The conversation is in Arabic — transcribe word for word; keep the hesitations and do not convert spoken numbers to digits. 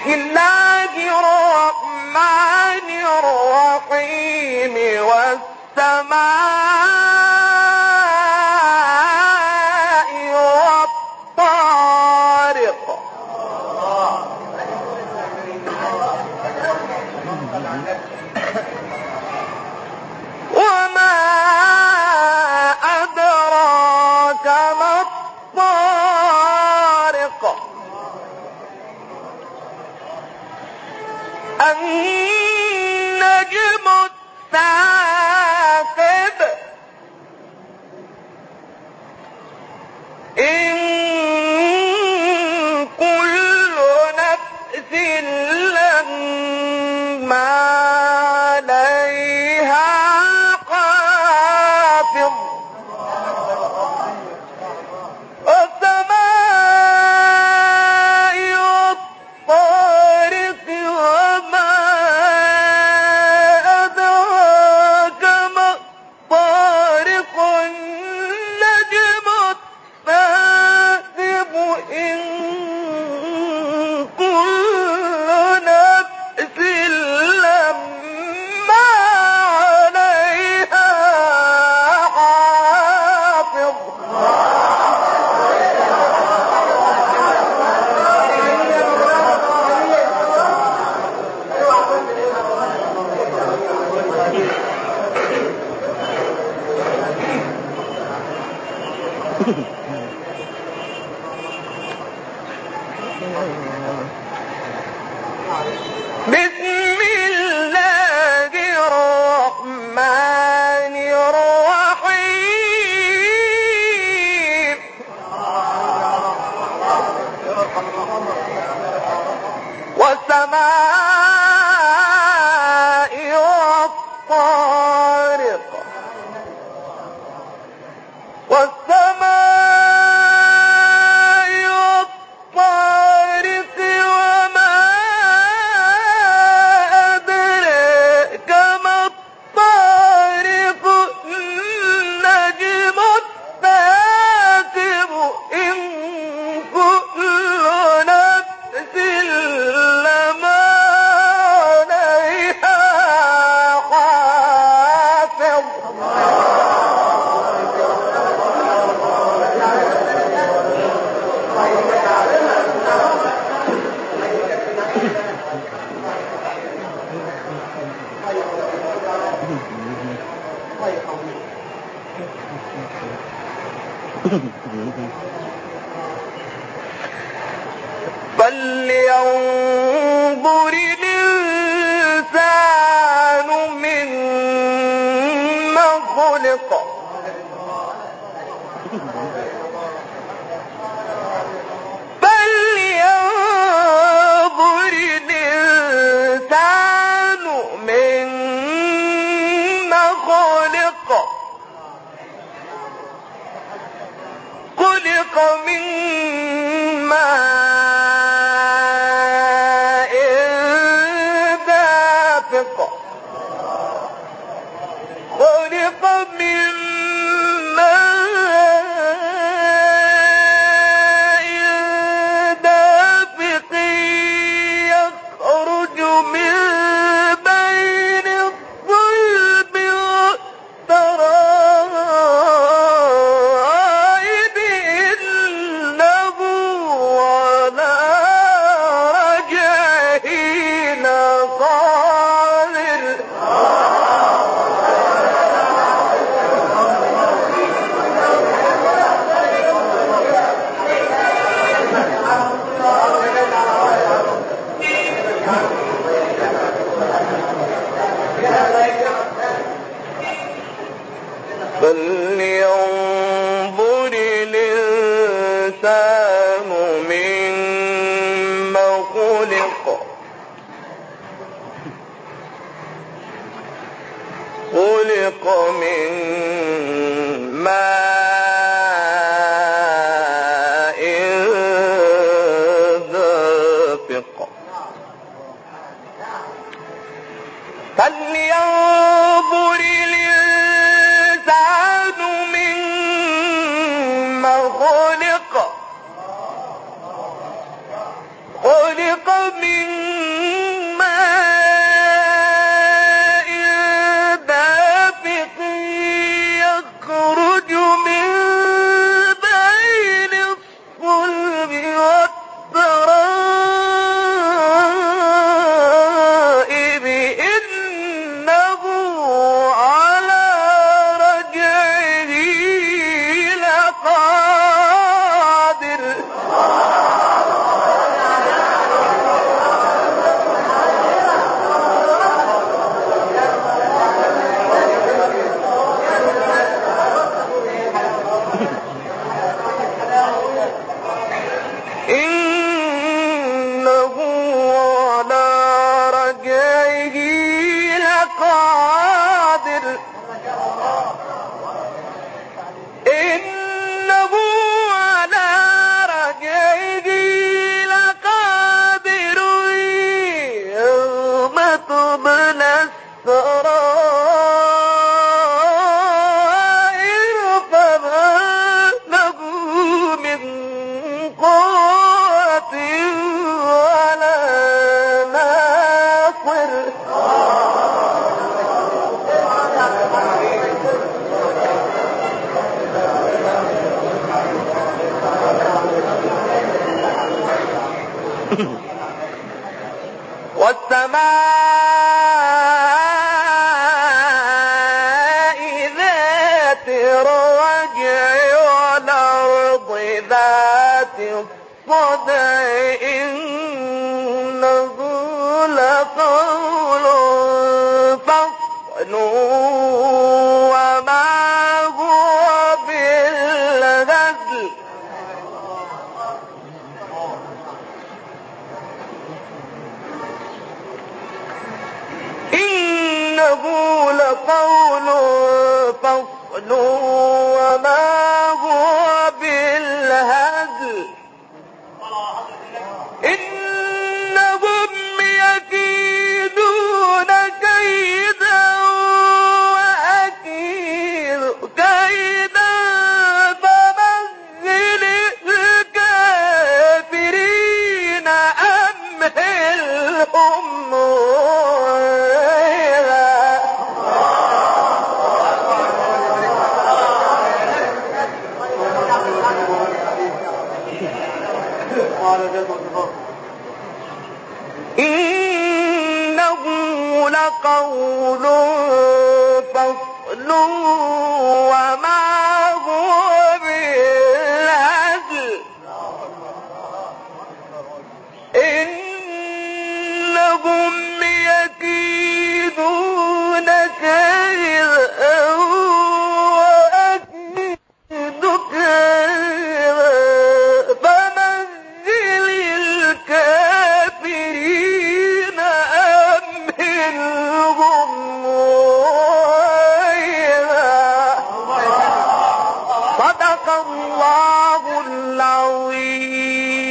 بسم الله الرحمن الرحيم والسماء والطارق وما أدراك ما الطارق النجم الثاقب إن كل نفس لما عليها حافظ والسماء والطارق وما أدراك ما الطارق النجم الثاقب إن كل نفس لما عليها حافظ بسم الله الرحمن الرحيم والسماء والطارق والسماء والطارق وما أدراك ما الطارق النجم الثاقب إن كل نفس لما عليها حافظ فلينظر الإنسان مما خلق فلينظر الإنسان مما خلق خلق من ماء دافق خلق من ماء دافق يخرج من بين الصلب والترائب إنه على رجعه لقادر فلينظر الإنسان مما خلق خلق من ماء دافق فلينظر الإنسان مما خلق خلق خلق من ماء دافق يخرج من بين الصلب والترائب إنه على رجعه لقادر إنه على رجعه لقادر إنه على رجعه لقادر يوم تبلى السرائر فما له من قوة ولا ناصر والسماء ذات الرجع والأرض ذات الصدع إنه لقول فصل وما هو بالهزل إنه لقول فصل وما هو بالهزل إنهم يكيدون كيدا وأكيد كيدا فمهل الكافرين أمهلهم إنه لقول فصل وما هو بالهزل إنهم يكيدون كيدا وأكيد كيدا فمهل الكافرين أمهلهم رويدا صدق الله العظيم.